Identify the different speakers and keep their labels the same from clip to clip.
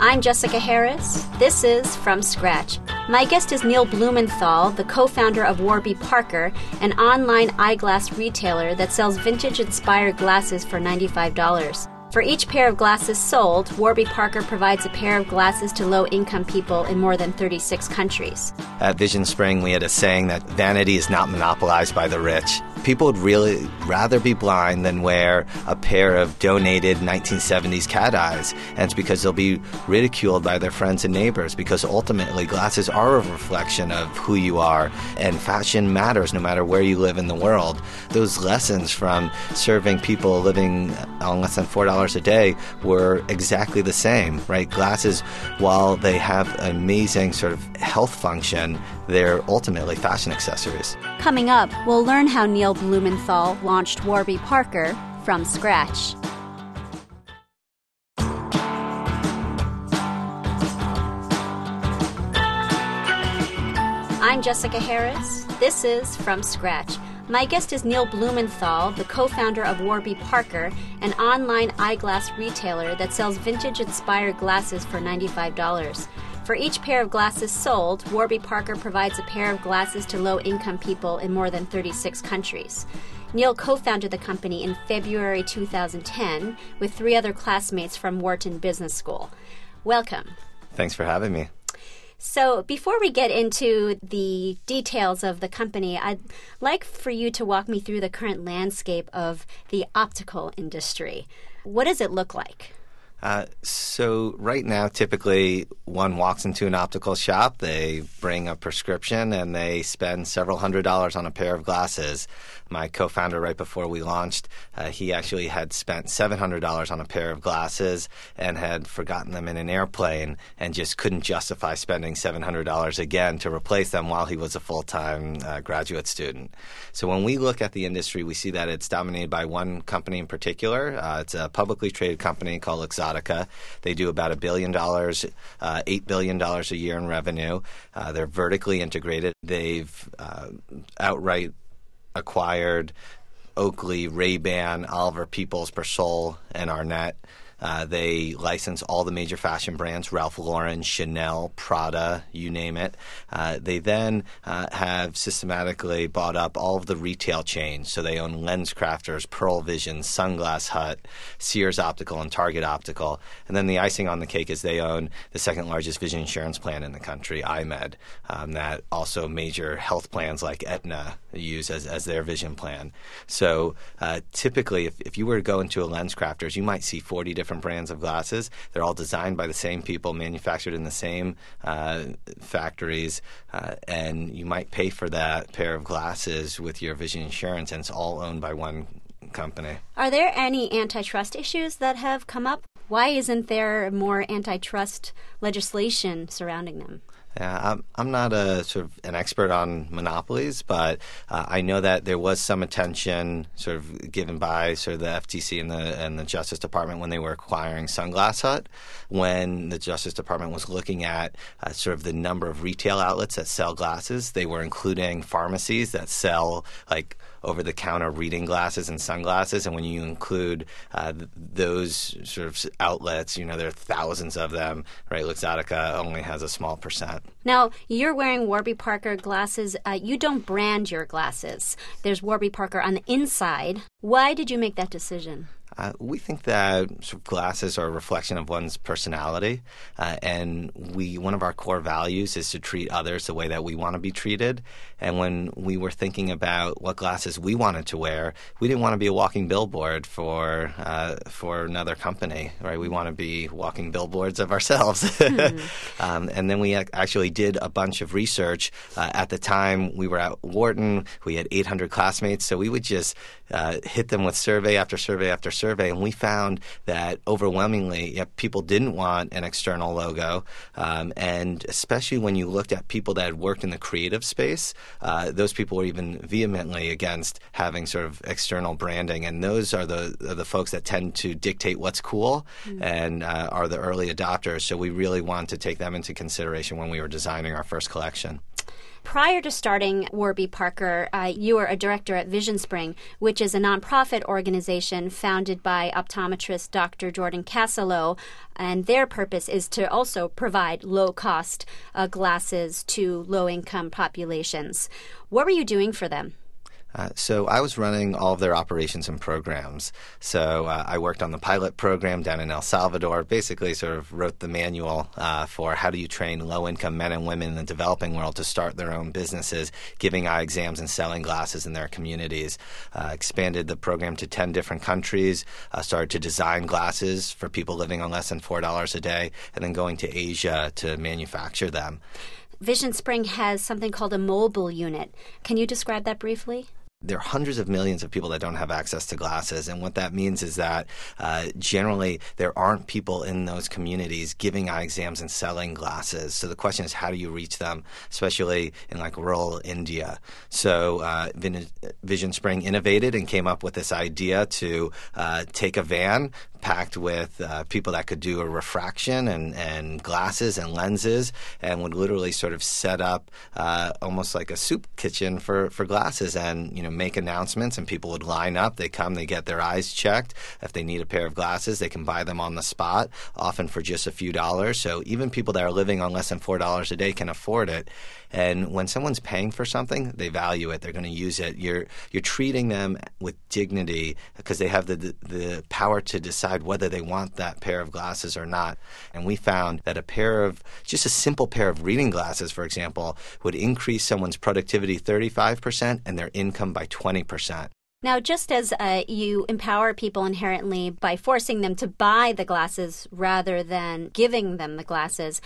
Speaker 1: I'm Jessica Harris. This is From Scratch. My guest is Neil Blumenthal, the co-founder of Warby Parker, an online eyeglass retailer that sells vintage-inspired glasses for $95. For each pair of glasses sold, Warby Parker provides a pair of glasses to low-income people in more than 36 countries.
Speaker 2: At Vision Spring, we had a saying that vanity is not monopolized by the rich. People would really rather be blind than wear a pair of donated 1970s cat eyes. And it's because they'll be ridiculed by their friends and neighbors, because ultimately glasses are a reflection of who you are, and fashion matters no matter where you live in the world. Those lessons from serving people living on less than $4 a day were exactly the same, right? Glasses, while they have an amazing sort of health function, they're ultimately fashion accessories.
Speaker 1: Coming up, we'll learn how Neil Blumenthal launched Warby Parker from scratch. I'm Jessica Harris. This is From Scratch. My guest is Neil Blumenthal, the co-founder of Warby Parker, an online eyeglass retailer that sells vintage-inspired glasses for $95. For each pair of glasses sold, Warby Parker provides a pair of glasses to low-income people in more than 36 countries. Neil co-founded the company in February 2010 with 3 other classmates from Wharton Business School. Welcome.
Speaker 2: Thanks for having me.
Speaker 1: So before we get into the details of the company, I'd like for you to walk me through the current landscape of the optical industry. What does it look like?
Speaker 2: So right now, typically, one walks into an optical shop, they bring a prescription, and they spend several $100s on a pair of glasses. My co-founder, right before we launched, he actually had spent $700 on a pair of glasses and had forgotten them in an airplane and just couldn't justify spending $700 again to replace them while he was a full-time graduate student. So when we look at the industry, we see that it's dominated by one company in particular. It's a publicly traded company called Luxottica. They do about $1 billion, $8 billion a year in revenue. They're vertically integrated. They've outright acquired Oakley, Ray-Ban, Oliver Peoples, Persol, and Arnett. They license all the major fashion brands, Ralph Lauren, Chanel, Prada, you name it. They then have systematically bought up all of the retail chains. So they own LensCrafters, Pearle Vision, Sunglass Hut, Sears Optical, and Target Optical. And then the icing on the cake is they own the second largest vision insurance plan in the country, iMed, that also major health plans like Aetna use as their vision plan. So typically, if you were to go into a LensCrafters, you might see 40 different brands of glasses. They're all designed by the same people, manufactured in the same factories, and you might pay for that pair of glasses with your vision insurance, and it's all owned by one company.
Speaker 1: Are there any antitrust issues that have come up? Why isn't there more antitrust legislation surrounding them?
Speaker 2: Yeah, I'm not an expert on monopolies, but I know that there was some attention sort of given by sort of the FTC and the Justice Department when they were acquiring Sunglass Hut, when the Justice Department was looking at sort of the number of retail outlets that sell glasses. They were including pharmacies that sell like over-the-counter reading glasses and sunglasses, and when you include those sort of outlets, you know, there are thousands of them, right? Luxottica only has a small percent.
Speaker 1: Now, you're wearing Warby Parker glasses. You don't brand your glasses. There's Warby Parker on the inside. Why did you make that decision?
Speaker 2: We think that sort of glasses are a reflection of one's personality, and one of our core values is to treat others the way that we want to be treated. And when we were thinking about what glasses we wanted to wear, we didn't want to be a walking billboard for another company, right? We want to be walking billboards of ourselves. And then we actually did a bunch of research. At the time, we were at Wharton. We had 800 classmates, so we would just hit them with survey after survey after survey, and we found that overwhelmingly people didn't want an external logo, and especially when you looked at people that had worked in the creative space, those people were even vehemently against having sort of external branding, and those are the folks that tend to dictate what's cool and are the early adopters, so we really want to take them into consideration when we were designing our first collection.
Speaker 1: Prior to starting Warby Parker, you were a director at Vision Spring, which is a nonprofit organization founded by optometrist Dr. Jordan Casalow, and their purpose is to also provide low-cost glasses to low-income populations. What were you doing for them?
Speaker 2: So I was running all of their operations and programs. So I worked on the pilot program down in El Salvador, basically sort of wrote the manual for how do you train low-income men and women in the developing world to start their own businesses, giving eye exams and selling glasses in their communities. Expanded the program to 10 different countries, started to design glasses for people living on less than $4 a day, and then going to Asia to manufacture them.
Speaker 1: Vision Spring has something called a mobile unit. Can you describe that briefly?
Speaker 2: There are hundreds of millions of people that don't have access to glasses, and what that means is that generally there aren't people in those communities giving eye exams and selling glasses. So the question is, how do you reach them, especially in like rural India? So Vision Spring innovated and came up with this idea to take a van packed with people that could do a refraction and glasses and lenses, and would literally sort of set up almost like a soup kitchen for glasses, and make announcements, and people would line up. They come, they get their eyes checked. If they need a pair of glasses, they can buy them on the spot, often for just a few dollars. So even people that are living on less than $4 a day can afford it. And when someone's paying for something, they value it. They're going to use it. You're treating them with dignity because they have the power to decide whether they want that pair of glasses or not. And we found that just a simple pair of reading glasses, for example, would increase someone's productivity 35% and their income by 20%.
Speaker 1: Now, just as you empower people inherently by forcing them to buy the glasses rather than giving them the glasses,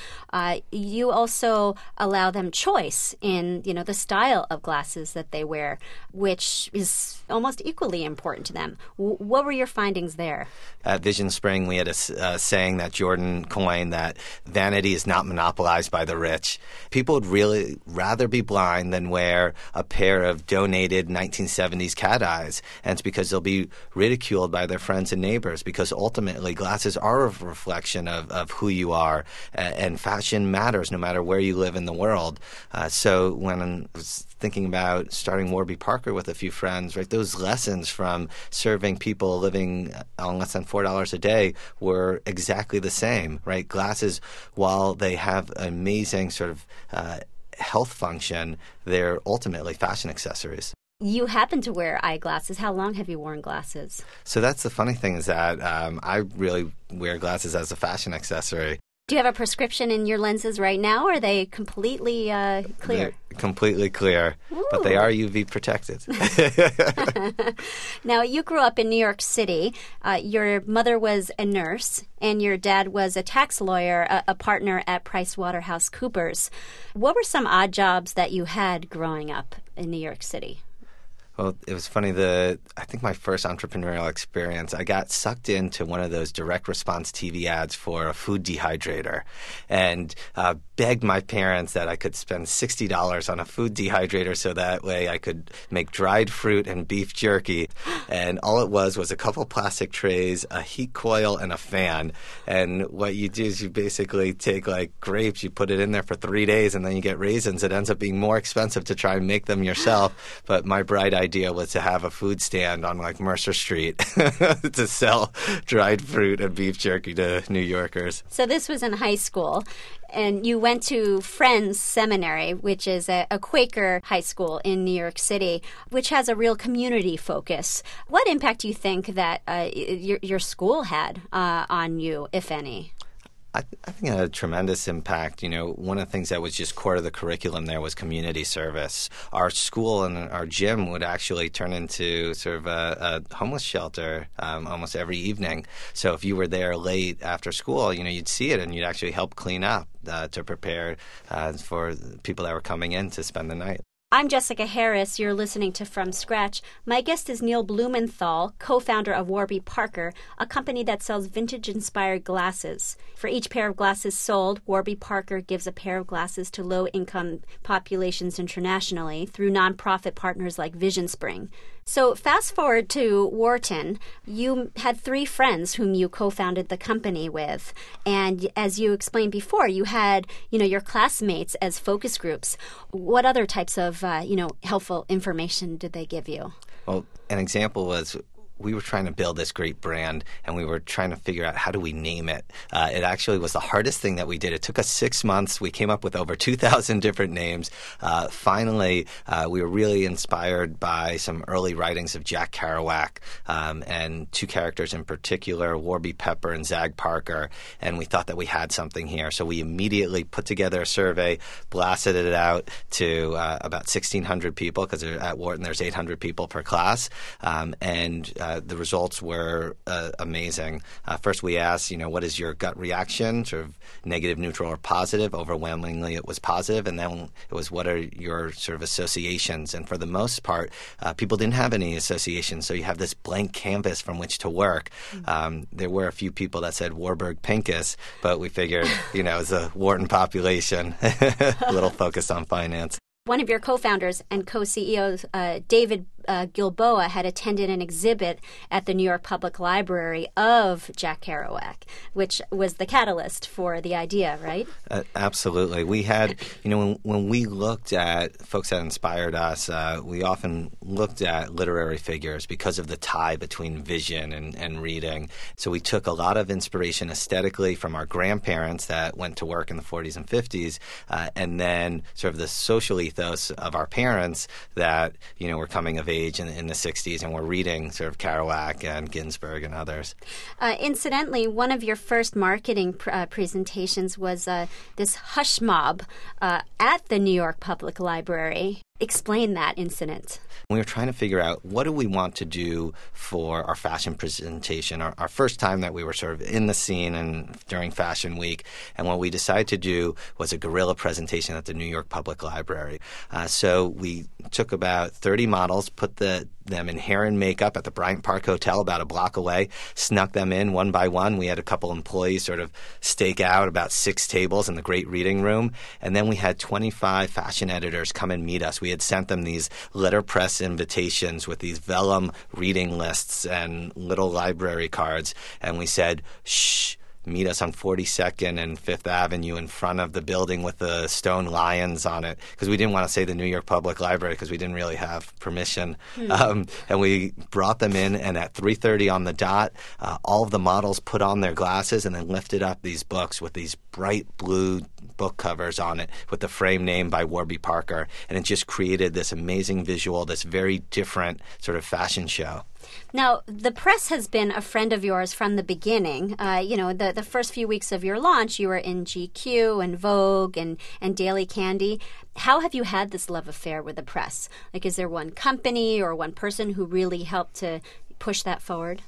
Speaker 1: you also allow them choice in, the style of glasses that they wear, which is almost equally important to them. What were your findings there?
Speaker 2: At Vision Spring, we had a saying that Jordan coined that vanity is not monopolized by the rich. People would really rather be blind than wear a pair of donated 1970s cat eyes. And it's because they'll be ridiculed by their friends and neighbors, because ultimately glasses are a reflection of who you are, and fashion matters no matter where you live in the world. So when I was thinking about starting Warby Parker with a few friends, right, those lessons from serving people living on less than $4 a day were exactly the same, right? Glasses, while they have amazing sort of health function, they're ultimately fashion accessories.
Speaker 1: You happen to wear eyeglasses. How long have you worn glasses?
Speaker 2: So that's the funny thing, is that I really wear glasses as a fashion accessory.
Speaker 1: Do you have a prescription in your lenses right now, or are they completely clear?
Speaker 2: They're completely clear,
Speaker 1: Ooh.
Speaker 2: But they are UV protected.
Speaker 1: Now, you grew up in New York City. Your mother was a nurse, and your dad was a tax lawyer, a partner at PricewaterhouseCoopers. What were some odd jobs that you had growing up in New York City?
Speaker 2: Well, it was funny. I think my first entrepreneurial experience, I got sucked into one of those direct response TV ads for a food dehydrator, and begged my parents that I could spend $60 on a food dehydrator so that way I could make dried fruit and beef jerky. And all it was a couple plastic trays, a heat coil, and a fan. And what you do is you basically take like grapes, you put it in there for 3 days, and then you get raisins. It ends up being more expensive to try and make them yourself. But my bright idea was to have a food stand on like Mercer Street to sell dried fruit and beef jerky to New Yorkers.
Speaker 1: So this was in high school, and you went to Friends Seminary, which is a Quaker high school in New York City, which has a real community focus. What impact do you think that your school had on you, if any?
Speaker 2: I think it had a tremendous impact. One of the things that was just core to the curriculum there was community service. Our school and our gym would actually turn into sort of a homeless shelter almost every evening. So if you were there late after school, you'd see it and you'd actually help clean up to prepare for people that were coming in to spend the night.
Speaker 1: I'm Jessica Harris. You're listening to From Scratch. My guest is Neil Blumenthal, co-founder of Warby Parker, a company that sells vintage-inspired glasses. For each pair of glasses sold, Warby Parker gives a pair of glasses to low-income populations internationally through nonprofit partners like Vision Spring. So fast forward to Wharton, you had 3 friends whom you co-founded the company with. And as you explained before, you had, your classmates as focus groups. What other types of, helpful information did they give you?
Speaker 2: Well, an example was we were trying to build this great brand, and we were trying to figure out how do we name it. It actually was the hardest thing that we did. It took us 6 months. We came up with over 2,000 different names. Finally, we were really inspired by some early writings of Jack Kerouac and 2 characters in particular, Warby Pepper and Zag Parker, and we thought that we had something here. So we immediately put together a survey, blasted it out to about 1,600 people, because at Wharton there's 800 people per class, and the results were amazing. First, we asked, what is your gut reaction, sort of negative, neutral, or positive? Overwhelmingly, it was positive. And then it was, what are your sort of associations? And for the most part, people didn't have any associations. So you have this blank canvas from which to work. There were a few people that said Warburg Pincus, but we figured, as a Wharton population, a little focused on finance.
Speaker 1: One of your co-founders and co-CEOs, David Gilboa, had attended an exhibit at the New York Public Library of Jack Kerouac, which was the catalyst for the idea, right?
Speaker 2: Absolutely. We had, when we looked at folks that inspired us, we often looked at literary figures because of the tie between vision and reading. So we took a lot of inspiration aesthetically from our grandparents that went to work in the 40s and 50s, and then sort of the social ethos of our parents that, were coming of age in the 60s and were reading sort of Kerouac and Ginsberg and others.
Speaker 1: Incidentally, one of your first marketing presentations was this hush mob at the New York Public Library. Explain that incident.
Speaker 2: We were trying to figure out what do we want to do for our fashion presentation, our first time that we were sort of in the scene and during Fashion Week. And what we decided to do was a guerrilla presentation at the New York Public Library. So we took about 30 models, put them in hair and makeup at the Bryant Park Hotel about a block away, snuck them in one by one. We had a couple employees sort of stake out about 6 tables in the great reading room. And then we had 25 fashion editors come and meet us. We had sent them these letterpress invitations with these vellum reading lists and little library cards. And we said, shh, meet us on 42nd and 5th Avenue in front of the building with the stone lions on it, because we didn't want to say the New York Public Library because we didn't really have permission. And we brought them in, and at 3:30 on the dot, all of the models put on their glasses and then lifted up these books with these bright blue book covers on it with the frame name by Warby Parker. And it just created this amazing visual, this very different sort of fashion show.
Speaker 1: Now, the press has been a friend of yours from the beginning. The first few weeks of your launch, you were in GQ and Vogue and Daily Candy. How have you had this love affair with the press? Like, is there one company or one person who really helped to push that forward?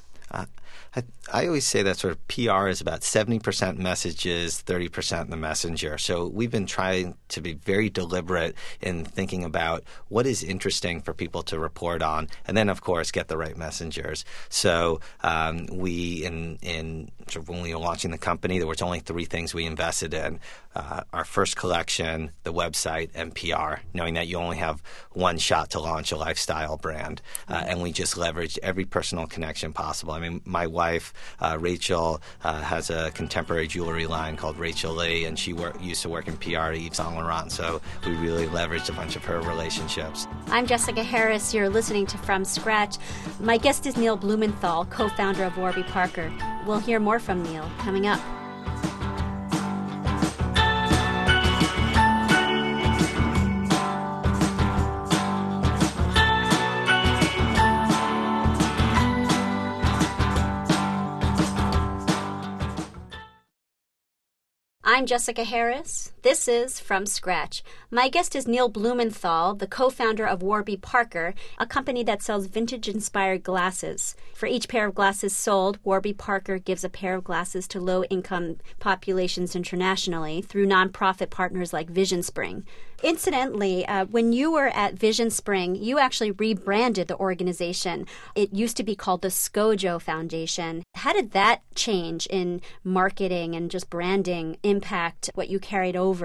Speaker 2: I always say that sort of PR is about 70% messages, 30% the messenger. So we've been trying to be very deliberate in thinking about what is interesting for people to report on, and then, of course, get the right messengers. So we, in sort of when we were launching the company, there was only 3 things we invested in. Our first collection, the website, and PR, knowing that you only have one shot to launch a lifestyle brand. And we just leveraged every personal connection possible. I mean, my wife, Rachel, has a contemporary jewelry line called Rachel Lee, and she used to work in PR at Yves Saint Laurent, so we really leveraged a bunch of her relationships.
Speaker 1: I'm Jessica Harris. You're listening to From Scratch. My guest is Neil Blumenthal, co-founder of Warby Parker. We'll hear more from Neil coming up. I'm Jessica Harris. This is From Scratch. My guest is Neil Blumenthal, the co-founder of Warby Parker, a company that sells vintage-inspired glasses. For each pair of glasses sold, Warby Parker gives a pair of glasses to low-income populations internationally through nonprofit partners like Vision Spring. Incidentally, when you were at Vision Spring, you actually rebranded the organization. It used to be called the SCOJO Foundation. How did that change in marketing and just branding impact what you carried over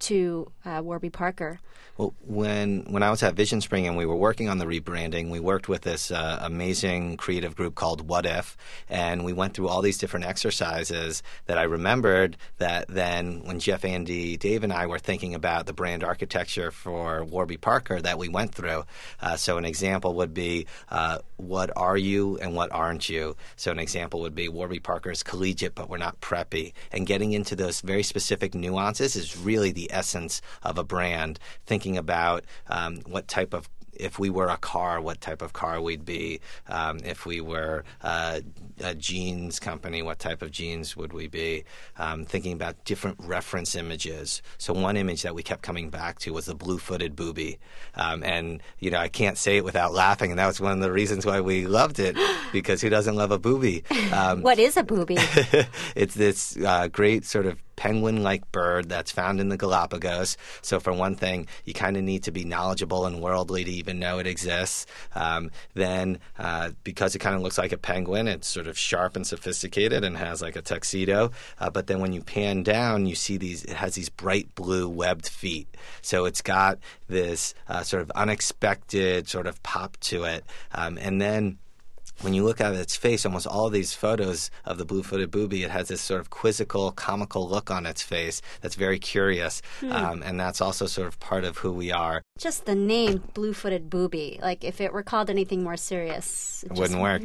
Speaker 1: to Warby Parker?
Speaker 2: Well, when I was at Vision Spring and we were working on the rebranding, we worked with this amazing creative group called What If, and we went through all these different exercises that I remembered that then when Jeff, Andy, Dave, and I were thinking about the brand architecture for Warby Parker that we went through. So an example would be, what are you and what aren't you? So an example would be Warby Parker is collegiate, but we're not preppy. And getting into those very specific nuances is really the essence of a brand. Thinking about what type of, if we were a car, what type of car we'd be. If we were a jeans company, what type of jeans would we be? Thinking about different reference images. So one image that we kept coming back to was the blue-footed booby. And, I can't say it without laughing, and that was one of the reasons why we loved it, because who doesn't love a booby?
Speaker 1: What is a booby?
Speaker 2: It's this great sort of penguin-like bird that's found in the Galapagos. So for one thing, you kind of need to be knowledgeable and worldly to even know it exists. Then because it kind of looks like a penguin, it's sort of sharp and sophisticated and has like a tuxedo. But then when you pan down, you see it has these bright blue webbed feet. So it's got this sort of unexpected sort of pop to it. And then when you look at its face, almost all of these photos of the blue-footed booby, it has this sort of quizzical, comical look on its face that's very curious. And that's also sort of part of who we are.
Speaker 1: Just the name blue-footed booby. Like, if it were called anything more serious,
Speaker 2: it wouldn't work.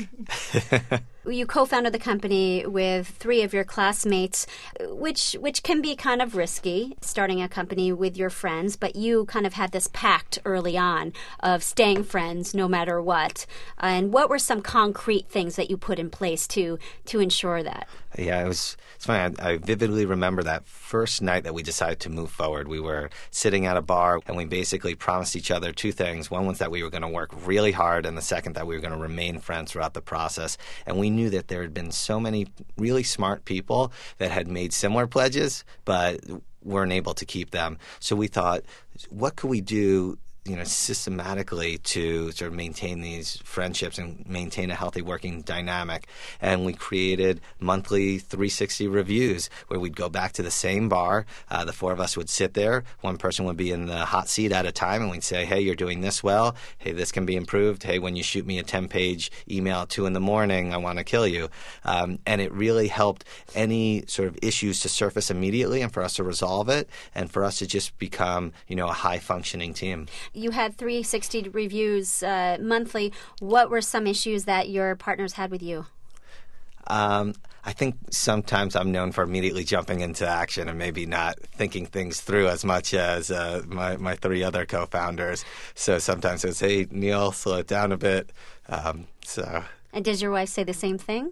Speaker 1: You co-founded the company with 3 of your classmates, which can be kind of risky, starting a company with your friends, but you kind of had this pact early on of staying friends no matter what. And what were some concrete things that you put in place to ensure that?
Speaker 2: Yeah, it's funny. I vividly remember that first night that we decided to move forward. We were sitting at a bar, and we basically promised each other 2 things. One was that we were going to work really hard, and the second that we were going to remain friends throughout the process. And we knew that there had been so many really smart people that had made similar pledges, but weren't able to keep them. So we thought, what could we do systematically to sort of maintain these friendships and maintain a healthy working dynamic? And we created monthly 360 reviews where we'd go back to the same bar. The 4 of us would sit there. One person would be in the hot seat at a time, and we'd say, hey, you're doing this well. Hey, this can be improved. Hey, when you shoot me a 10-page email at 2 in the morning, I want to kill you. And it really helped any sort of issues to surface immediately and for us to resolve it and for us to just become, a high-functioning team.
Speaker 1: You had 360 reviews monthly. What were some issues that your partners had with you?
Speaker 2: I think sometimes I'm known for immediately jumping into action and maybe not thinking things through as much as my 3 other co-founders. So sometimes it was, hey, Neil, slow it down a bit.
Speaker 1: And does your wife say the same thing?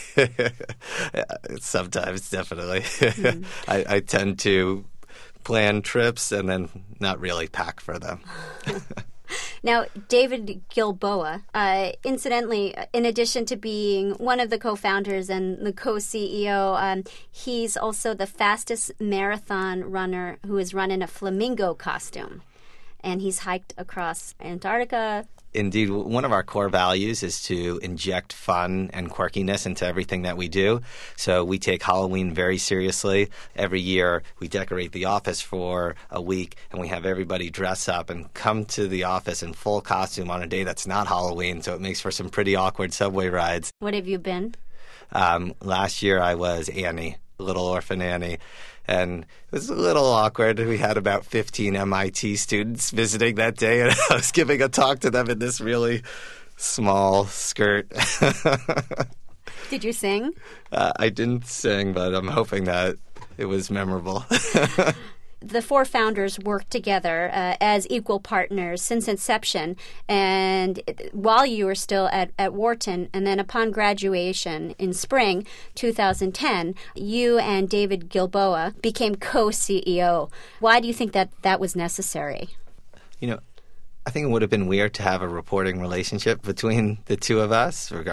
Speaker 2: Sometimes, definitely. I tend to plan trips and then not really pack for them.
Speaker 1: Now, David Gilboa, incidentally, in addition to being one of the co-founders and the co-CEO, he's also the fastest marathon runner who has run in a flamingo costume. And he's hiked across Antarctica.
Speaker 2: Indeed, one of our core values is to inject fun and quirkiness into everything that we do. So we take Halloween very seriously. Every year we decorate the office for a week, and we have everybody dress up and come to the office in full costume on a day that's not Halloween, so it makes for some pretty awkward subway rides.
Speaker 1: What have you been?
Speaker 2: Last year I was Annie, Little Orphan Annie. And it was a little awkward. We had about 15 MIT students visiting that day, and I was giving a talk to them in this really small skirt.
Speaker 1: Did you sing?
Speaker 2: I didn't sing, but I'm hoping that it was memorable.
Speaker 1: The 4 founders worked together as equal partners since inception, and while you were still at Wharton, and then upon graduation in spring 2010, you and David Gilboa became co-CEO. Why do you think that was necessary?
Speaker 2: I think it would have been weird to have a reporting relationship between the 2 of us, regardless of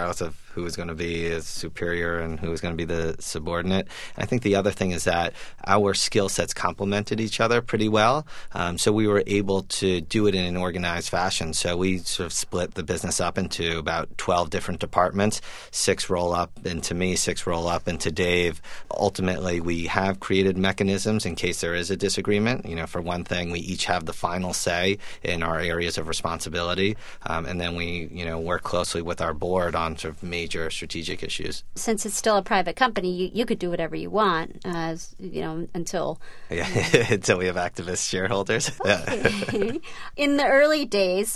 Speaker 2: who was going to be a superior and who was going to be the subordinate. And I think the other thing is that our skill sets complemented each other pretty well. So we were able to do it in an organized fashion. So we sort of split the business up into about 12 different departments. 6 roll up into me, 6 roll up into Dave. Ultimately, we have created mechanisms in case there is a disagreement. For one thing, we each have the final say in our areas of responsibility. And then we, work closely with our board on sort of major strategic issues.
Speaker 1: Since it's still a private company, you could do whatever you want, until...
Speaker 2: Until we have activist shareholders.
Speaker 1: Okay. In the early days,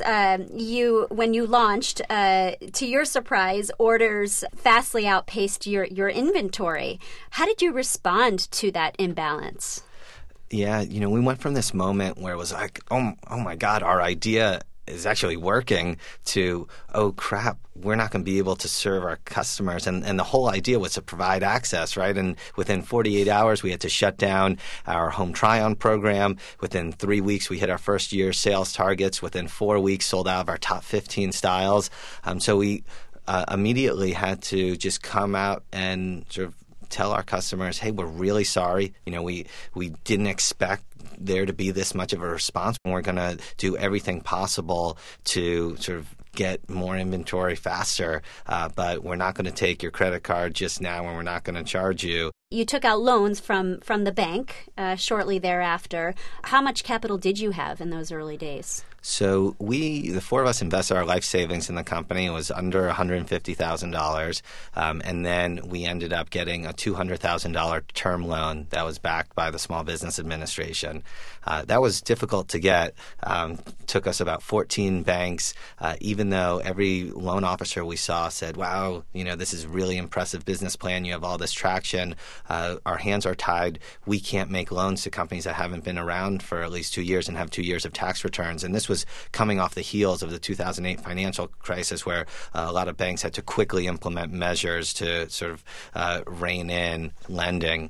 Speaker 1: when you launched, to your surprise, orders vastly outpaced your inventory. How did you respond to that imbalance?
Speaker 2: Yeah, we went from this moment where it was like, oh my God, our idea is actually working, to, oh crap, we're not going to be able to serve our customers. And the whole idea was to provide access, right? And within 48 hours, we had to shut down our home try-on program. Within 3 weeks, we hit our first year sales targets. Within 4 weeks, sold out of our top 15 styles. So we immediately had to just come out and sort of tell our customers, hey, we're really sorry. We didn't expect there to be this much of a response. We're going to do everything possible to sort of get more inventory faster, but we're not going to take your credit card just now, and we're not going to charge you.
Speaker 1: You took out loans from the bank shortly thereafter. How much capital did you have in those early days?
Speaker 2: So the 4 of us invested our life savings in the company. It was under $150,000. And then we ended up getting a $200,000 term loan that was backed by the Small Business Administration. That was difficult to get. Took us about 14 banks, even though every loan officer we saw said, wow, this is a really impressive business plan. You have all this traction. Our hands are tied. We can't make loans to companies that haven't been around for at least 2 years and have 2 years of tax returns. And this was coming off the heels of the 2008 financial crisis, where a lot of banks had to quickly implement measures to sort of rein in lending.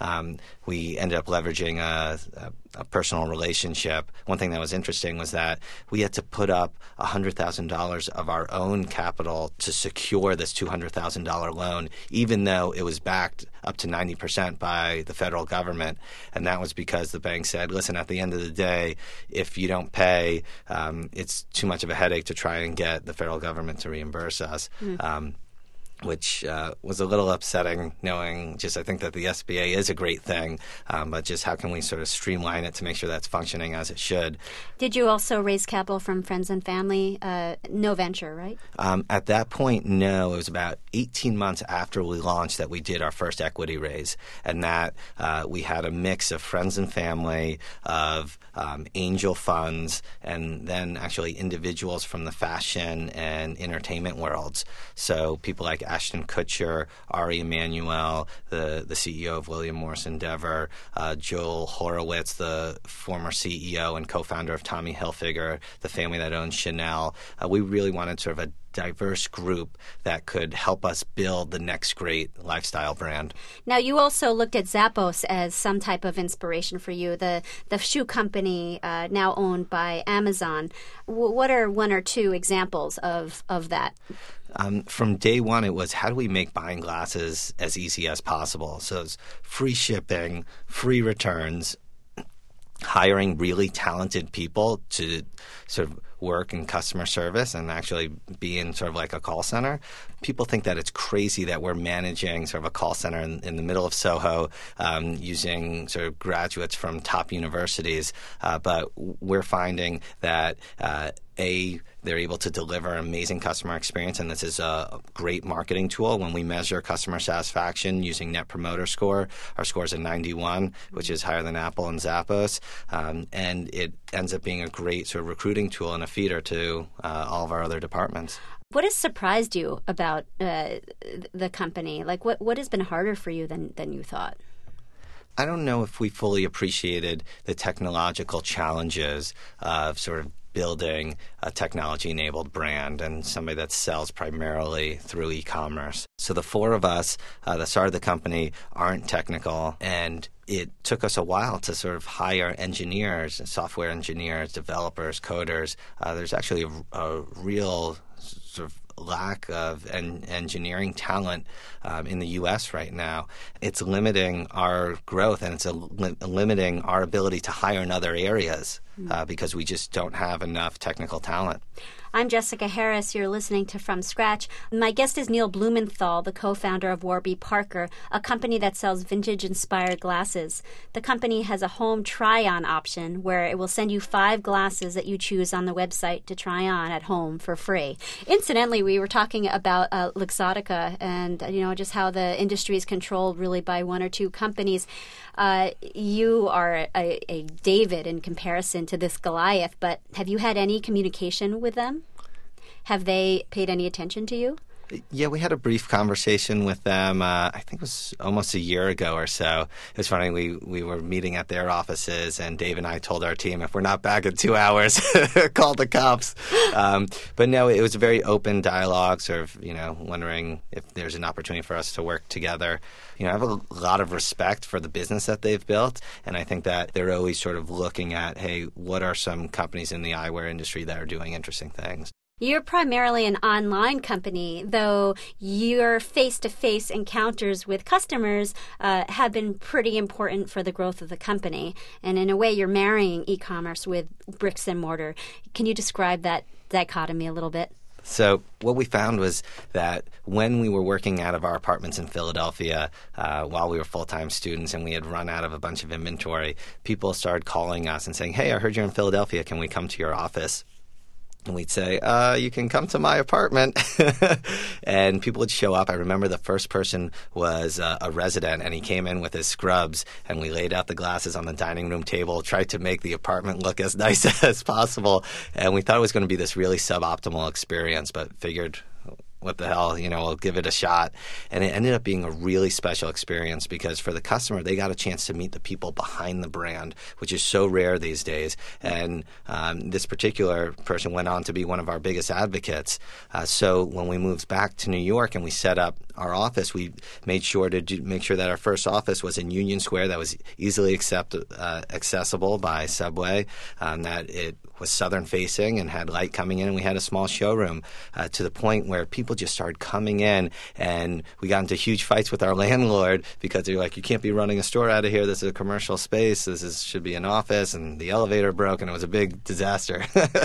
Speaker 2: We ended up leveraging a personal relationship. One thing that was interesting was that we had to put up $100,000 of our own capital to secure this $200,000 loan, even though it was backed up to 90% by the federal government. And that was because the bank said, listen, at the end of the day, if you don't pay, it's too much of a headache to try and get the federal government to reimburse us. Which was a little upsetting, knowing I think that the SBA is a great thing, but just how can we sort of streamline it to make sure that's functioning as it should.
Speaker 1: Did you also raise capital from friends and family? No venture, right?
Speaker 2: At that point, no. It was about 18 months after we launched that we did our first equity raise, and that we had a mix of friends and family, of angel funds, and then actually individuals from the fashion and entertainment worlds. So people like Ashton Kutcher, Ari Emanuel, the CEO of William Morris Endeavor, Joel Horowitz, the former CEO and co-founder of Tommy Hilfiger, the family that owns Chanel. We really wanted sort of a diverse group that could help us build the next great lifestyle brand.
Speaker 1: Now, you also looked at Zappos as some type of inspiration for you, the shoe company now owned by Amazon. What are 1 or 2 examples of that?
Speaker 2: From day one, it was how do we make buying glasses as easy as possible? So it's free shipping, free returns, hiring really talented people to sort of work in customer service and actually be in sort of like a call center. People think that it's crazy that we're managing sort of a call center in the middle of Soho using sort of graduates from top universities. But we're finding that they're able to deliver an amazing customer experience, and this is a great marketing tool. When we measure customer satisfaction using Net Promoter Score, our score is a 91, which is higher than Apple and Zappos, and it ends up being a great sort of recruiting tool and a feeder to all of our other departments.
Speaker 1: What has surprised you about the company? Like, what has been harder for you than you thought?
Speaker 2: I don't know if we fully appreciated the technological challenges of sort of building a technology-enabled brand and somebody that sells primarily through e-commerce. So the 4 of us that started the company aren't technical, and it took us a while to sort of hire engineers, software engineers, developers, coders. There's actually a real sort of lack of engineering talent in the U.S. right now. It's limiting our growth, and it's limiting our ability to hire in other areas because we just don't have enough technical talent.
Speaker 1: I'm Jessica Harris. You're listening to From Scratch. My guest is Neil Blumenthal, the co-founder of Warby Parker, a company that sells vintage-inspired glasses. The company has a home try-on option where it will send you 5 glasses that you choose on the website to try on at home for free. Incidentally, we were talking about Luxottica and just how the industry is controlled really by one or two companies. You are a David in comparison to this Goliath, but have you had any communication with them? Have they paid any attention to you?
Speaker 2: Yeah, we had a brief conversation with them, I think it was almost a year ago or so. It was funny, we were meeting at their offices, and Dave and I told our team, if we're not back in 2 hours, call the cops. But no, it was a very open dialogue, sort of, wondering if there's an opportunity for us to work together. I have a lot of respect for the business that they've built, and I think that they're always sort of looking at, hey, what are some companies in the eyewear industry that are doing interesting things?
Speaker 1: You're primarily an online company, though your face-to-face encounters with customers have been pretty important for the growth of the company. And in a way, you're marrying e-commerce with bricks and mortar. Can you describe that dichotomy a little bit?
Speaker 2: So what we found was that when we were working out of our apartments in Philadelphia while we were full-time students and we had run out of a bunch of inventory, people started calling us and saying, hey, I heard you're in Philadelphia. Can we come to your office? And we'd say, you can come to my apartment. And people would show up. I remember the first person was a resident, and he came in with his scrubs, and we laid out the glasses on the dining room table, tried to make the apartment look as nice as possible. And we thought it was going to be this really suboptimal experience, but figured, what the hell, we'll give it a shot. And it ended up being a really special experience because for the customer, they got a chance to meet the people behind the brand, which is so rare these days. And this particular person went on to be one of our biggest advocates. So when we moved back to New York and we set up our office, we made sure to make sure that our first office was in Union Square, that was easily accessible by subway, that it was southern facing and had light coming in, and we had a small showroom to the point where people just started coming in, and we got into huge fights with our landlord because they were like, you can't be running a store out of here. This is a commercial space. Should be an office, and the elevator broke, and it was a big disaster.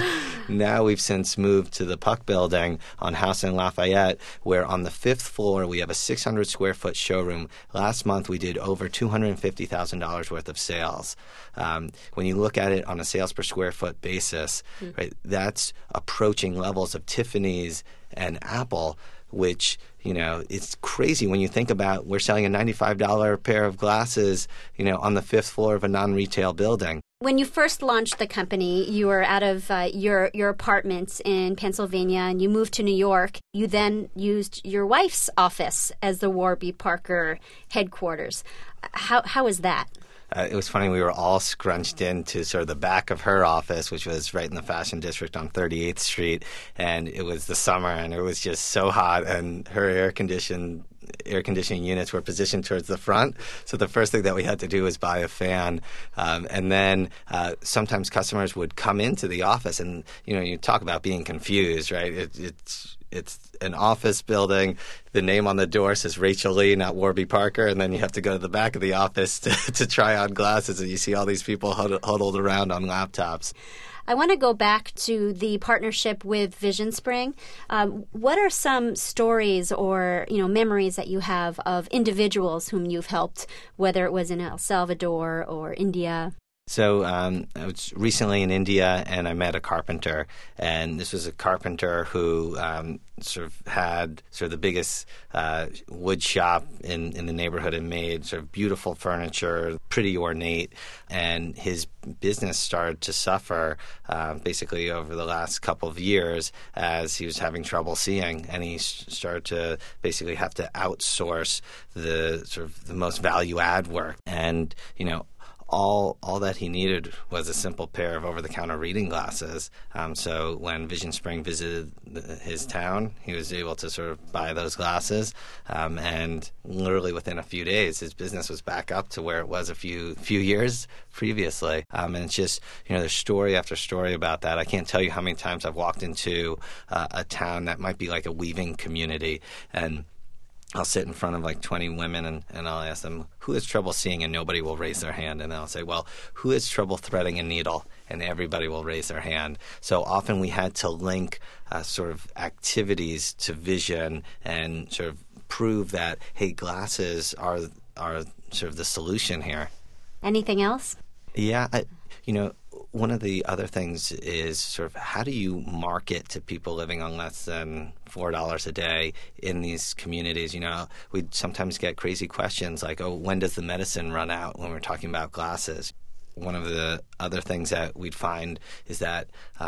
Speaker 2: Now we've since moved to the Puck Building on House and Lafayette, where on the 5th floor we have a 600 square foot showroom. Last month we did over $250,000 worth of sales. When you look at it on a sales per square foot basis, right, that's approaching levels of Tiffany's and Apple, which, it's crazy when you think about we're selling a $95 pair of glasses, on the 5th floor of a non-retail building.
Speaker 1: When you first launched the company, you were out of your apartments in Pennsylvania and you moved to New York. You then used your wife's office as the Warby Parker headquarters. How is that?
Speaker 2: It was funny. We were all scrunched into sort of the back of her office, which was right in the Fashion District on 38th Street. And it was the summer, and it was just so hot. And her air conditioning units were positioned towards the front. So the first thing that we had to do was buy a fan. And then sometimes customers would come into the office, and you talk about being confused, right? It's an office building. The name on the door says Rachel Lee, not Warby Parker, and then you have to go to the back of the office to try on glasses, and you see all these people huddled around on laptops.
Speaker 1: I want to go back to the partnership with Vision Spring. What are some stories or memories that you have of individuals whom you've helped, whether it was in El Salvador or India?
Speaker 2: So I was recently in India, and I met a carpenter, and this was a carpenter who sort of had sort of the biggest wood shop in the neighborhood and made sort of beautiful furniture, pretty ornate, and his business started to suffer basically over the last couple of years as he was having trouble seeing, and he started to basically have to outsource the sort of the most value-add work. And, all that he needed was a simple pair of over-the-counter reading glasses. So when Vision Spring visited his town, he was able to sort of buy those glasses, and literally within a few days, his business was back up to where it was a few years previously. And it's just, there's story after story about that. I can't tell you how many times I've walked into a town that might be like a weaving community, and I'll sit in front of like 20 women and I'll ask them, who has trouble seeing? And nobody will raise their hand. And I'll say, well, who has trouble threading a needle? And everybody will raise their hand. So often we had to link sort of activities to vision and sort of prove that, hey, glasses are sort of the solution here.
Speaker 1: Anything else?
Speaker 2: Yeah, one of the other things is sort of how do you market to people living on less than $4 a day in these communities? We'd sometimes get crazy questions like, oh, when does the medicine run out when we're talking about glasses? One of the other things that we'd find is that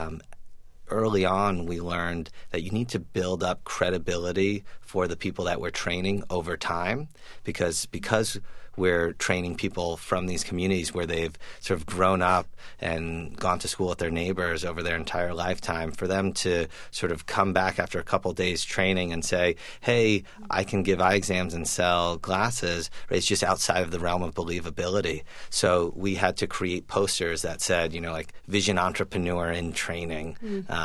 Speaker 2: early on we learned that you need to build up credibility for the people that we're training over time because we're training people from these communities where they've sort of grown up and gone to school with their neighbors over their entire lifetime. For them to sort of come back after a couple days training and say, hey, I can give eye exams and sell glasses, it's just outside of the realm of believability. So we had to create posters that said, like vision entrepreneur in training,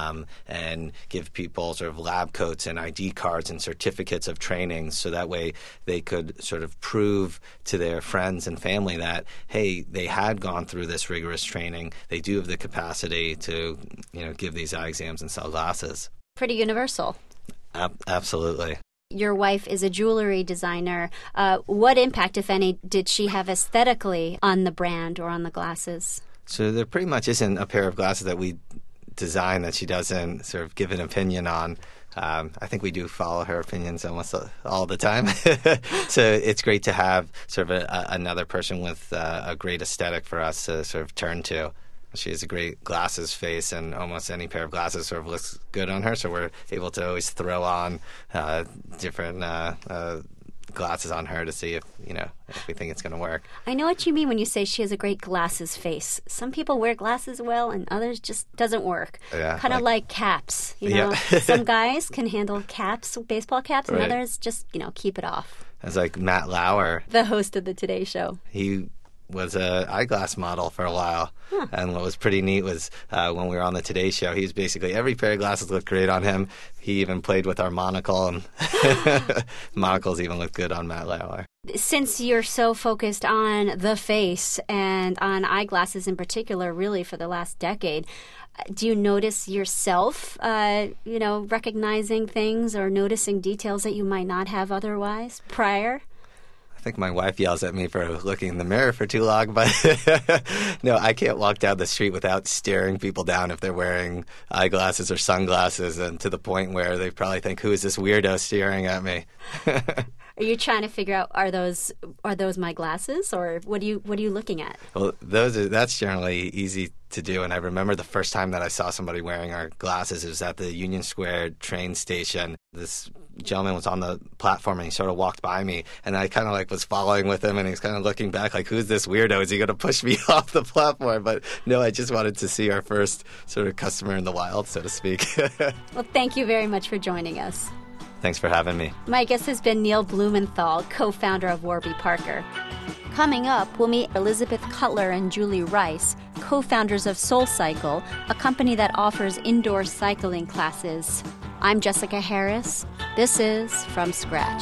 Speaker 2: and give people sort of lab coats and ID cards and certificates of training so that way they could sort of prove to their friends and family that, hey, they had gone through this rigorous training. They do have the capacity to, give these eye exams and sell glasses.
Speaker 1: Pretty universal.
Speaker 2: Absolutely.
Speaker 1: Your wife is a jewelry designer. What impact, if any, did she have aesthetically on the brand or on the glasses? So
Speaker 2: there pretty much isn't a pair of glasses that we design that she doesn't sort of give an opinion on. I think we do follow her opinions almost all the time. So it's great to have sort of another person with a great aesthetic for us to sort of turn to. She has a great glasses face, and almost any pair of glasses sort of looks good on her. So we're able to always throw on different glasses on her to see if we think it's going to work. I know what you mean when you say she has a great glasses face. Some people wear glasses well and others just doesn't work. Yeah, kind of like caps, Yeah. Some guys can handle caps, baseball caps, and others just, keep it off. It's like Matt Lauer, the host of the Today Show. He was an eyeglass model for a while. Huh. And what was pretty neat was when we were on the Today Show, he was basically, every pair of glasses looked great on him. He even played with our monocle, and monocles even looked good on Matt Lauer. Since you're so focused on the face and on eyeglasses in particular, really for the last decade, do you notice yourself, recognizing things or noticing details that you might not have otherwise prior? I think my wife yells at me for looking in the mirror for too long, but no, I can't walk down the street without staring people down if they're wearing eyeglasses or sunglasses, and to the point where they probably think, who is this weirdo staring at me? Are you trying to figure out, are those my glasses, or what are you looking at? Well, that's generally easy to do, and I remember the first time that I saw somebody wearing our glasses, it was at the Union Square train station. This gentleman was on the platform, and he sort of walked by me, and I kind of was following with him, and he was kind of looking back like, who's this weirdo? Is he going to push me off the platform? But no, I just wanted to see our first sort of customer in the wild, so to speak. Well, thank you very much for joining us. Thanks for having me. My guest has been Neil Blumenthal, co-founder of Warby Parker. Coming up, we'll meet Elizabeth Cutler and Julie Rice, co-founders of SoulCycle, a company that offers indoor cycling classes. I'm Jessica Harris. This is From Scratch.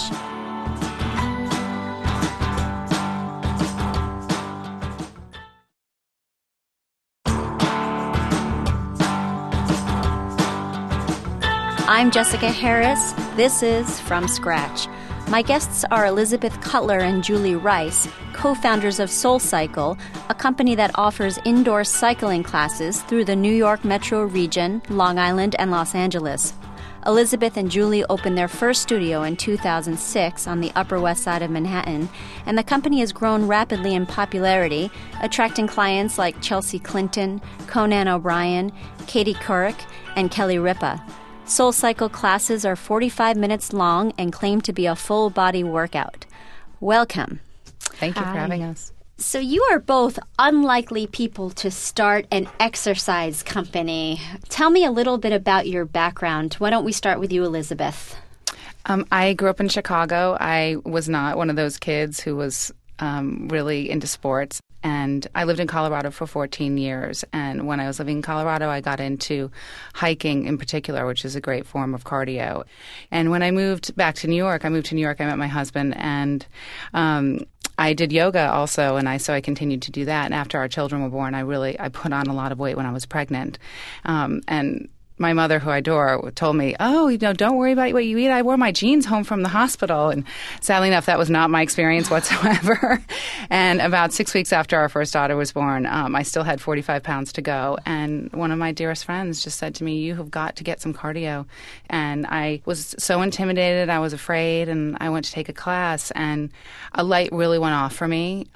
Speaker 2: I'm Jessica Harris. This is From Scratch. My guests are Elizabeth Cutler and Julie Rice, co-founders of SoulCycle, a company that offers indoor cycling classes through the New York metro region, Long Island, and Los Angeles. Elizabeth and Julie opened their first studio in 2006 on the Upper West Side of Manhattan, and the company has grown rapidly in popularity, attracting clients like Chelsea Clinton, Conan O'Brien, Katie Couric, and Kelly Ripa. SoulCycle classes are 45 minutes long and claim to be a full-body workout. Welcome.
Speaker 3: Thank you for having us.
Speaker 1: So you are both unlikely people to start an exercise company. Tell me a little bit about your background. Why don't we start with you, Elizabeth?
Speaker 3: I grew up in Chicago. I was not one of those kids who was really into sports. And I lived in Colorado for 14 years. And when I was living in Colorado, I got into hiking in particular, which is a great form of cardio. And when I moved back to New York, I met my husband, and I did yoga also, and so I continued to do that. And after our children were born, I put on a lot of weight when I was pregnant. And my mother, who I adore, told me, don't worry about what you eat. I wore my jeans home from the hospital. And sadly enough, that was not my experience whatsoever. And about 6 weeks after our first daughter was born, I still had 45 pounds to go. And one of my dearest friends just said to me, you have got to get some cardio. And I was so intimidated. I was afraid. And I went to take a class. And a light really went off for me.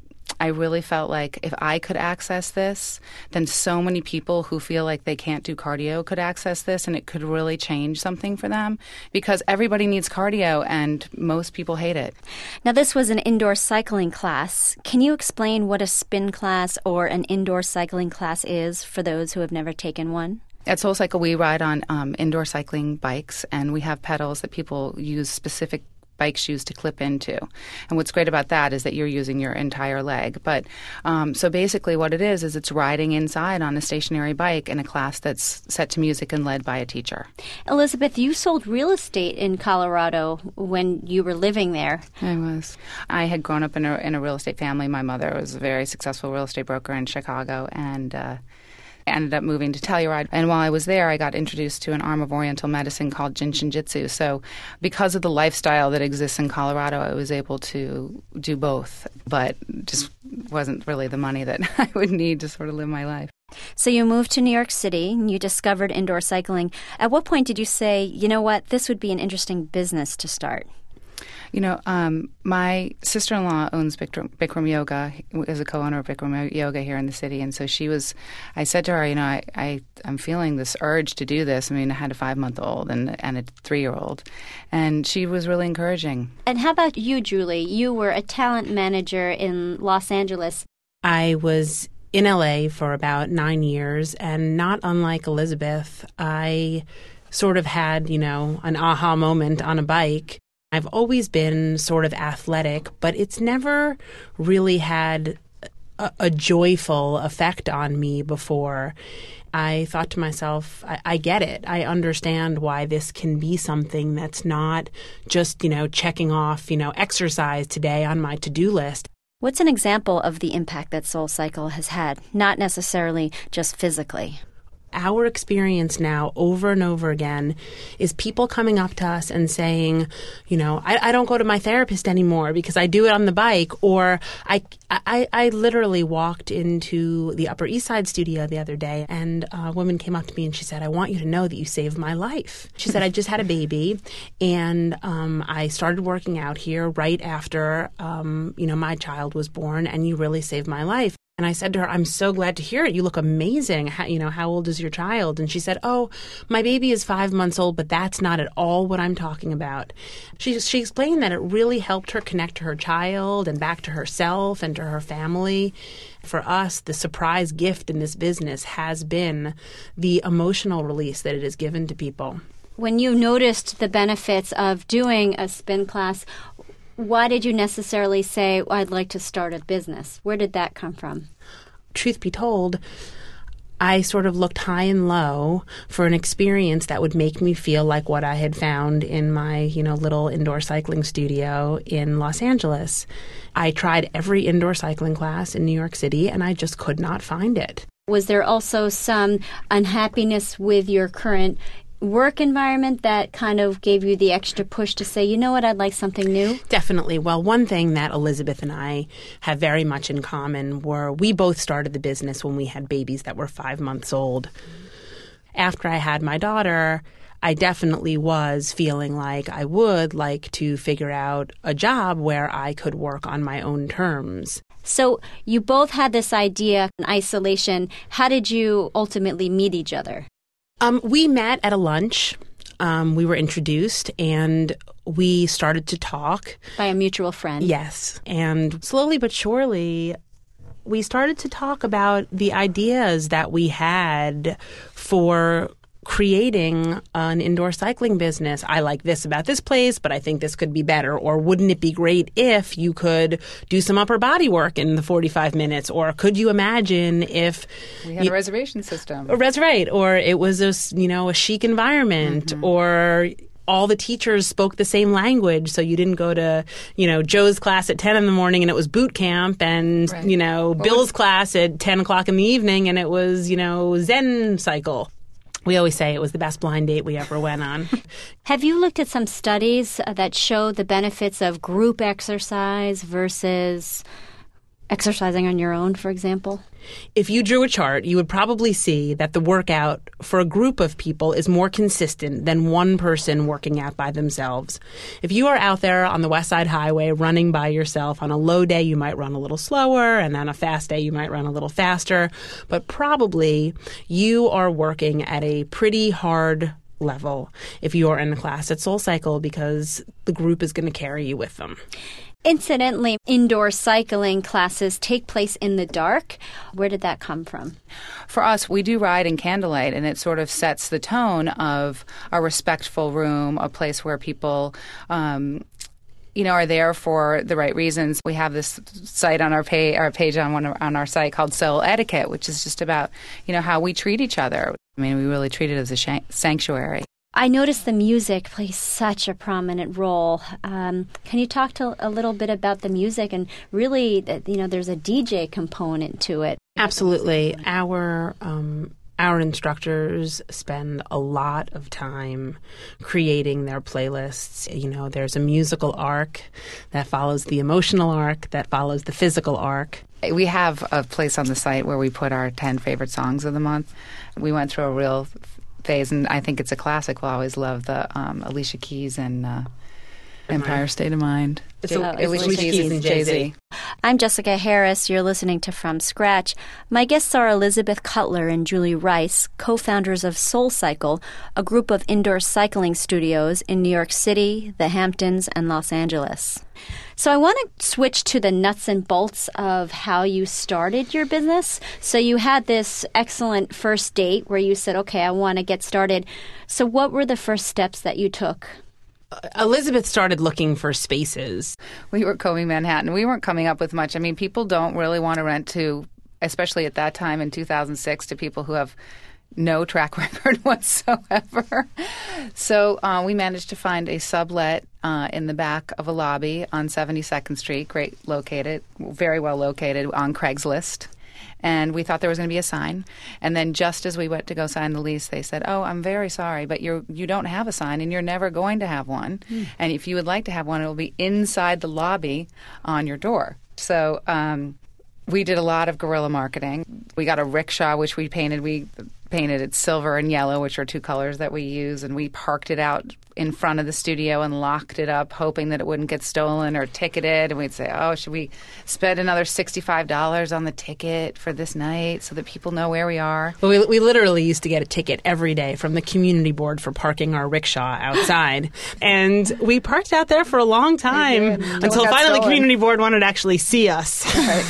Speaker 3: I really felt like if I could access this, then so many people who feel like they can't do cardio could access this, and it could really change something for them, because everybody needs cardio and most people hate it.
Speaker 1: Now, this was an indoor cycling class. Can you explain what a spin class or an indoor cycling class is for those who have never taken one?
Speaker 3: At SoulCycle, we ride on indoor cycling bikes, and we have pedals that people use specific bike shoes to clip into. And what's great about that is that you're using your entire leg. But so basically what it is it's riding inside on a stationary bike in a class that's set to music and led by a teacher.
Speaker 1: Elizabeth, you sold real estate in Colorado when you were living there.
Speaker 3: I was. I had grown up in a real estate family. My mother was a very successful real estate broker in Chicago, and I ended up moving to Telluride. And while I was there, I got introduced to an arm of Oriental medicine called Jinshin Jitsu. So because of the lifestyle that exists in Colorado, I was able to do both, but just wasn't really the money that I would need to sort of live my life.
Speaker 1: So you moved to New York City, and you discovered indoor cycling. At what point did you say, you know what, this would be an interesting business to start?
Speaker 3: You know, my sister-in-law owns Bikram Yoga, is a co-owner of Bikram Yoga here in the city. And so I said to her, you know, I'm feeling this urge to do this. I mean, I had a 5-month-old and a 3-year-old. And she was really encouraging.
Speaker 1: And how about you, Julie? You were a talent manager in Los Angeles.
Speaker 4: I was in LA for about 9 years, and not unlike Elizabeth, I sort of had, you know, an aha moment on a bike. I've always been sort of athletic, but it's never really had a joyful effect on me before. I thought to myself, I get it. I understand why this can be something that's not just, you know, checking off, you know, exercise today on my to-do list.
Speaker 1: What's an example of the impact that SoulCycle has had, not necessarily just physically?
Speaker 4: Our experience now over and over again is people coming up to us and saying, you know, I don't go to my therapist anymore because I do it on the bike. Or I literally walked into the Upper East Side studio the other day, and a woman came up to me and she said, I want you to know that you saved my life. She said, I just had a baby, and I started working out here right after, you know, my child was born, and you really saved my life. And I said to her, I'm so glad to hear it. You look amazing. How old is your child? And she said, oh, my baby is 5 months old, but that's not at all what I'm talking about. She explained that it really helped her connect to her child and back to herself and to her family. For us, the surprise gift in this business has been the emotional release that it has given to people.
Speaker 1: When you noticed the benefits of doing a spin class, why did you necessarily say, I'd like to start a business? Where did that come from?
Speaker 4: Truth be told, I sort of looked high and low for an experience that would make me feel like what I had found in my, you know, little indoor cycling studio in Los Angeles. I tried every indoor cycling class in New York City, and I just could not find it.
Speaker 1: Was there also some unhappiness with your current work environment that kind of gave you the extra push to say, you know what, I'd like something new?
Speaker 4: Definitely. Well, one thing that Elizabeth and I have very much in common were we both started the business when we had babies that were 5 months old. After I had my daughter, I definitely was feeling like I would like to figure out a job where I could work on my own terms.
Speaker 1: So you both had this idea in isolation. How did you ultimately meet each other?
Speaker 4: We met at a lunch we were introduced and we started to talk.
Speaker 1: By a mutual friend.
Speaker 4: Yes. And slowly but surely, we started to talk about the ideas that we had for creating an indoor cycling business. I like this about this place, but I think this could be better. Or wouldn't it be great if you could do some upper body work in the 45 minutes? Or could you imagine if
Speaker 3: we had a reservation system?
Speaker 4: That's right. Or it was a chic environment, or all the teachers spoke the same language, so you didn't go to, Joe's class at 10 in the morning and it was boot camp, and, Bill's class at 10 o'clock in the evening and it was, Zen cycle. We always say it was the best blind date we ever went on.
Speaker 1: Have you looked at some studies that show the benefits of group exercise versus exercising on your own, for example?
Speaker 4: If you drew a chart, you would probably see that the workout for a group of people is more consistent than one person working out by themselves. If you are out there on the West Side Highway running by yourself, on a low day you might run a little slower, and on a fast day you might run a little faster, but probably you are working at a pretty hard level if you are in a class at SoulCycle, because the group is going to carry you with them.
Speaker 1: Incidentally, indoor cycling classes take place in the dark. Where did that come from?
Speaker 3: For us, we do ride in candlelight, and it sort of sets the tone of a respectful room, a place where people are there for the right reasons. We have this site on our page on our site called Soul Etiquette, which is just about how we treat each other. I mean, we really treat it as a sanctuary.
Speaker 1: I noticed the music plays such a prominent role. Can you talk a little bit about the music, and really, there's a DJ component to it?
Speaker 4: Absolutely. Our instructors spend a lot of time creating their playlists. There's a musical arc that follows the emotional arc, that follows the physical arc.
Speaker 3: We have a place on the site where we put our 10 favorite songs of the month. We went through a real phase, and I think it's a classic. We'll always love the Alicia Keys and Empire State of Mind.
Speaker 4: Alicia Keys and Jay-Z.
Speaker 1: I'm Jessica Harris. You're listening to From Scratch. My guests are Elizabeth Cutler and Julie Rice, co-founders of SoulCycle, a group of indoor cycling studios in New York City, the Hamptons, and Los Angeles. So I want to switch to the nuts and bolts of how you started your business. So you had this excellent first date where you said, okay, I want to get started. So what were the first steps that you took?
Speaker 4: Elizabeth started looking for spaces.
Speaker 3: We were combing Manhattan. We weren't coming up with much. I mean, people don't really want to rent to, especially at that time in 2006, to people who have no track record whatsoever. So we managed to find a sublet in the back of a lobby on 72nd Street, very well located on Craigslist. And we thought there was going to be a sign. And then just as we went to go sign the lease, they said, oh, I'm very sorry, but you don't have a sign and you're never going to have one. And if you would like to have one, it will be inside the lobby on your door. So we did a lot of guerrilla marketing. We got a rickshaw, which we painted. We painted it silver and yellow, which are two colors that we use, and we parked it out in front of the studio and locked it up, hoping that it wouldn't get stolen or ticketed. And we'd say, oh, should we spend another $65 on the ticket for this night so that people know where we are?
Speaker 4: Well, we literally used to get a ticket every day from the community board for parking our rickshaw outside. And we parked out there for a long time until finally the community board wanted to actually see us.
Speaker 3: Right.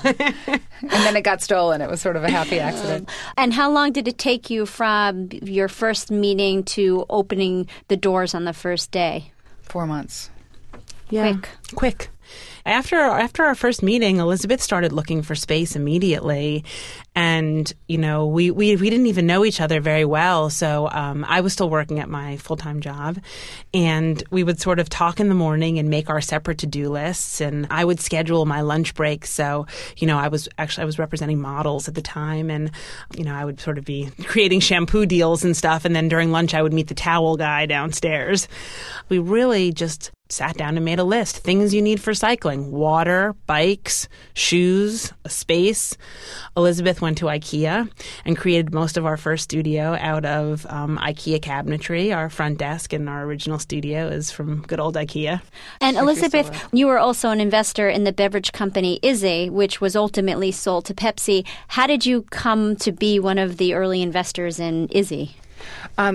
Speaker 3: And then it got stolen. It was sort of a happy accident.
Speaker 1: And how long did it take you from your first meeting to opening the doors on the first day?
Speaker 3: 4 months.
Speaker 4: Yeah. Quick. After our first meeting, Elizabeth started looking for space immediately. And, we didn't even know each other very well. So I was still working at my full-time job. And we would sort of talk in the morning and make our separate to-do lists. And I would schedule my lunch breaks. So, I was representing models at the time. And, I would sort of be creating shampoo deals and stuff. And then during lunch, I would meet the towel guy downstairs. We really just sat down and made a list. Things you need for cycling: water, bikes, shoes, a space. Elizabeth went to IKEA and created most of our first studio out of IKEA cabinetry. Our front desk in our original studio is from good old IKEA.
Speaker 1: And Elizabeth, you were also an investor in the beverage company Izzy, which was ultimately sold to Pepsi. How did you come to be one of the early investors in Izzy?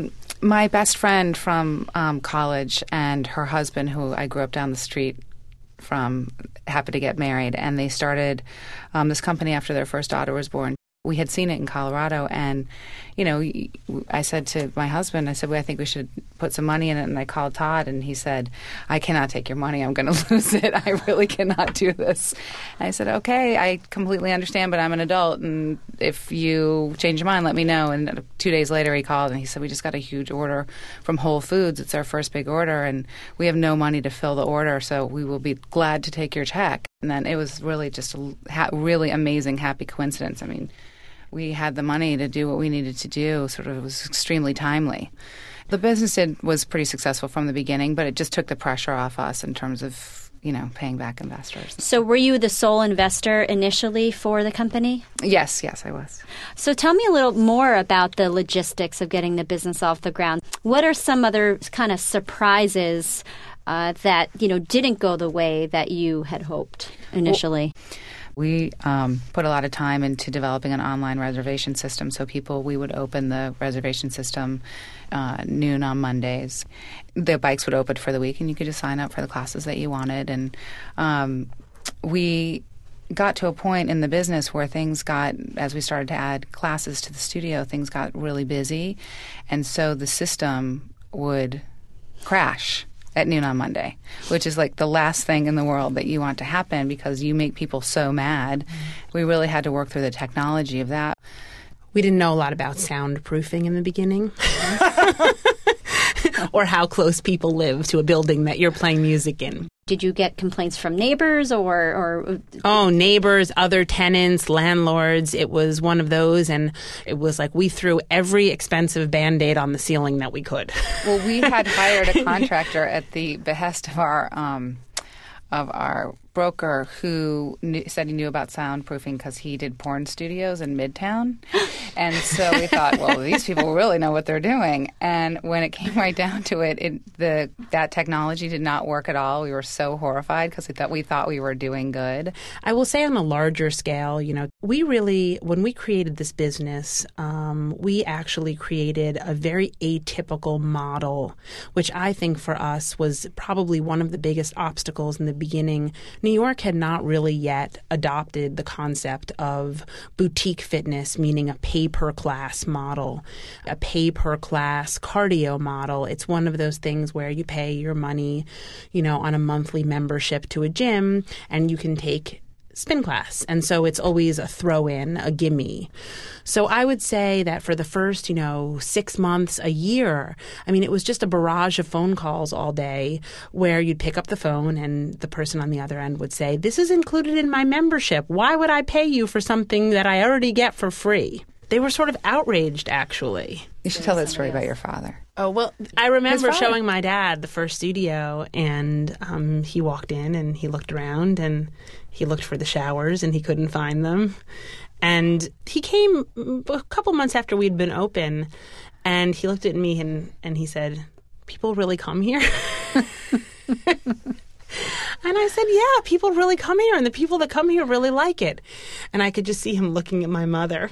Speaker 3: My best friend from college and her husband, who I grew up down the street from, happened to get married, and they started this company after their first daughter was born. We had seen it in Colorado, and, I said to my husband, well, I think we should put some money in it, and I called Todd, and he said, I cannot take your money. I'm going to lose it. I really cannot do this. And I said, okay, I completely understand, but I'm an adult, and if you change your mind, let me know. And 2 days later, he called, and he said, we just got a huge order from Whole Foods. It's our first big order, and we have no money to fill the order, so we will be glad to take your check. And then it was really just a really amazing, happy coincidence. I mean, we had the money to do what we needed to do. It was extremely timely. The business was pretty successful from the beginning, but it just took the pressure off us in terms of, paying back investors.
Speaker 1: So were you the sole investor initially for the company?
Speaker 3: Yes, I was.
Speaker 1: So tell me a little more about the logistics of getting the business off the ground. What are some other kind of surprises that, didn't go the way that you had hoped initially?
Speaker 3: We put a lot of time into developing an online reservation system. So we would open the reservation system noon on Mondays. The bikes would open for the week, and you could just sign up for the classes that you wanted. And we got to a point in the business where things got, as we started to add classes to the studio, things got really busy. And so the system would crash at noon on Monday, which is like the last thing in the world that you want to happen because you make people so mad. We really had to work through the technology of that.
Speaker 4: We didn't know a lot about soundproofing in the beginning or how close people live to a building that you're playing music in.
Speaker 1: Did you get complaints from neighbors or?
Speaker 4: Oh, neighbors, other tenants, landlords. It was one of those, and it was like we threw every expensive Band-Aid on the ceiling that we could.
Speaker 3: Well, we had hired a contractor at the behest of our broker who said he knew about soundproofing because he did porn studios in Midtown. And so we thought, well, these people really know what they're doing. And when it came right down to it, that technology did not work at all. We were so horrified because we thought we were doing good.
Speaker 4: I will say on a larger scale, we really, when we created this business, we actually created a very atypical model, which I think for us was probably one of the biggest obstacles in the beginning. New York had not really yet adopted the concept of boutique fitness, meaning a pay-per-class model, a pay-per-class cardio model. It's one of those things where you pay your money, on a monthly membership to a gym, and you can take spin class. And so it's always a throw-in, a gimme. So I would say that for the first, 6 months, a year, it was just a barrage of phone calls all day where you'd pick up the phone and the person on the other end would say, this is included in my membership. Why would I pay you for something that I already get for free? They were sort of outraged, actually.
Speaker 3: You should tell that story about your father.
Speaker 4: Oh, well, I remember showing my dad the first studio, and he walked in and he looked around and he looked for the showers and he couldn't find them. And he came a couple months after we'd been open, and he looked at me and he said, people really come here? And I said, yeah, people really come here, and the people that come here really like it. And I could just see him looking at my mother.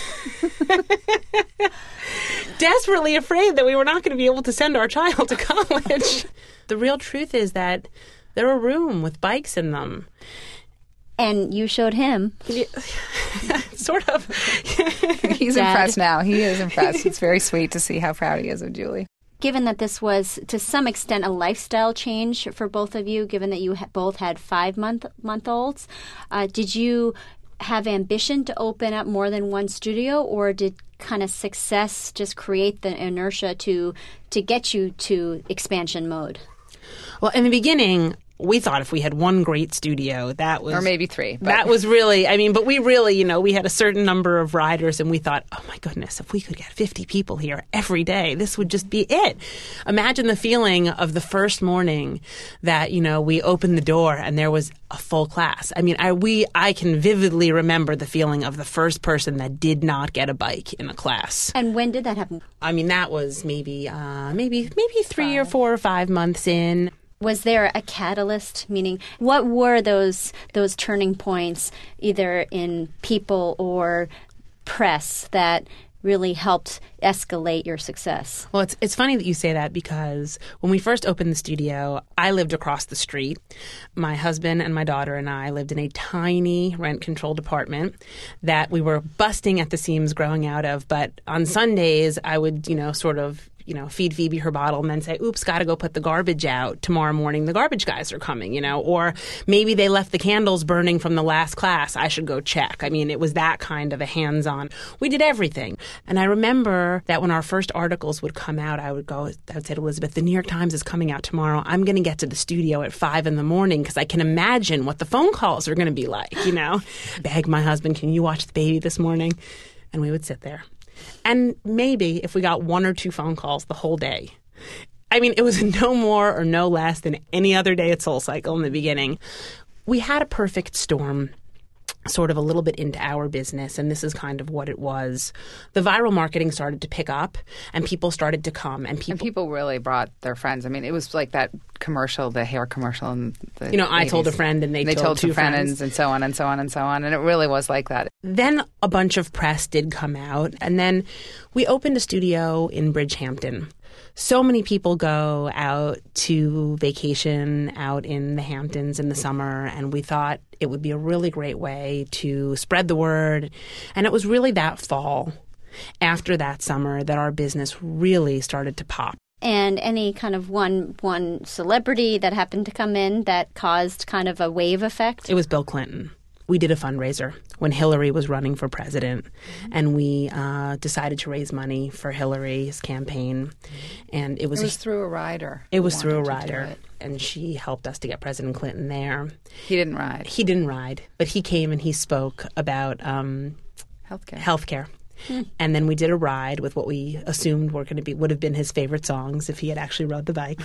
Speaker 4: Desperately afraid that we were not going to be able to send our child to college. The real truth is that they're a room with bikes in them.
Speaker 1: And you showed him.
Speaker 4: Sort of.
Speaker 3: He's impressed now. He is impressed. It's very sweet to see how proud he is of Julie.
Speaker 1: Given that this was, to some extent, a lifestyle change for both of you, given that you both had 5-month-olds, did you have ambition to open up more than one studio, or did kind of success just create the inertia to get you to expansion mode?
Speaker 4: Well, in the beginning, we thought if we had one great studio, that was...
Speaker 3: Or maybe 3.
Speaker 4: That was really... but we really, we had a certain number of riders, and we thought, oh my goodness, if we could get 50 people here every day, this would just be it. Imagine the feeling of the first morning that, we opened the door and there was a full class. I can vividly remember the feeling of the first person that did not get a bike in a class.
Speaker 1: And when did that happen?
Speaker 4: That was maybe 3 or 4 or 5 months in.
Speaker 1: Was there a catalyst? Meaning, what were those turning points, either in people or press, that really helped escalate your success?
Speaker 4: Well, it's funny that you say that because when we first opened the studio, I lived across the street. My husband and my daughter and I lived in a tiny rent-controlled apartment that we were busting at the seams growing out of. But on Sundays, I would, feed Phoebe her bottle and then say, oops, got to go put the garbage out. Tomorrow morning, the garbage guys are coming, Or maybe they left the candles burning from the last class. I should go check. I mean, it was that kind of a hands-on. We did everything. And I remember that when our first articles would come out, I would say to Elizabeth, the New York Times is coming out tomorrow. I'm going to get to the studio at 5 a.m. because I can imagine what the phone calls are going to be like, Beg my husband, can you watch the baby this morning? And we would sit there. And maybe if we got 1 or 2 phone calls the whole day. I mean, it was no more or no less than any other day at SoulCycle in the beginning. We had a perfect storm sort of a little bit into our business, and this is kind of what it was. The viral marketing started to pick up, and people started to come. And
Speaker 3: people really brought their friends. I mean, it was like that commercial, the hair commercial. And
Speaker 4: I told a friend, and they told 2 friends.
Speaker 3: And so on and so on and so on. And it really was like that.
Speaker 4: Then a bunch of press did come out, and then we opened a studio in Bridgehampton. So many people go out to vacation out in the Hamptons in the summer, and we thought it would be a really great way to spread the word. And it was really that fall, after that summer, that our business really started to pop.
Speaker 1: And any kind of one celebrity that happened to come in that caused kind of a wave effect?
Speaker 4: It was Bill Clinton. We did a fundraiser when Hillary was running for president, and we decided to raise money for Hillary's campaign. And it was
Speaker 3: through a rider.
Speaker 4: It was through a rider, and she helped us to get President Clinton there.
Speaker 3: He didn't ride.
Speaker 4: He didn't ride, but he came and he spoke about healthcare. And then we did a ride with what we assumed would have been his favorite songs if he had actually rode the bike.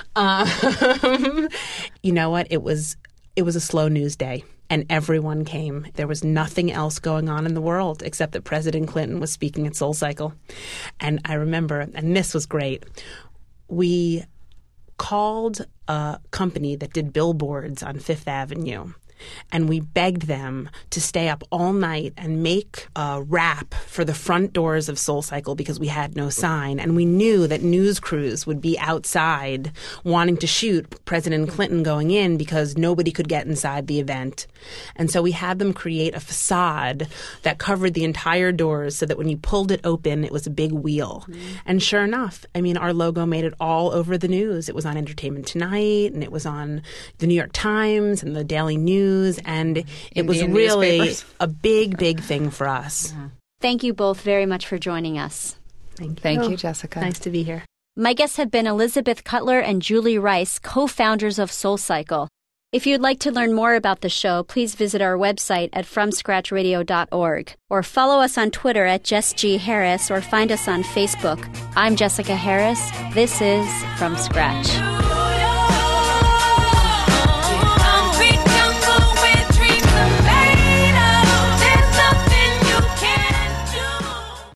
Speaker 4: You know what? It was a slow news day. And everyone came. There was nothing else going on in the world except that President Clinton was speaking at SoulCycle. And I remember, and this was great, we called a company that did billboards on Fifth Avenue. And we begged them to stay up all night and make a wrap for the front doors of SoulCycle because we had no sign. And we knew that news crews would be outside wanting to shoot President Clinton going in because nobody could get inside the event. And so we had them create a facade that covered the entire doors so that when you pulled it open, it was a big wheel. And sure enough, I mean, our logo made it all over the news. It was on Entertainment Tonight, and it was on the New York Times and the Daily News. And it was really a big, big thing for us.
Speaker 1: Yeah. Thank you both very much for joining us.
Speaker 3: Thank you, Jessica.
Speaker 4: Nice to be here.
Speaker 1: My guests have been Elizabeth Cutler and Julie Rice, co-founders of SoulCycle. If you'd like to learn more about the show, please visit our website at FromScratchRadio.org or follow us on Twitter at Jess G. Harris or find us on Facebook. I'm Jessica Harris. This is From Scratch.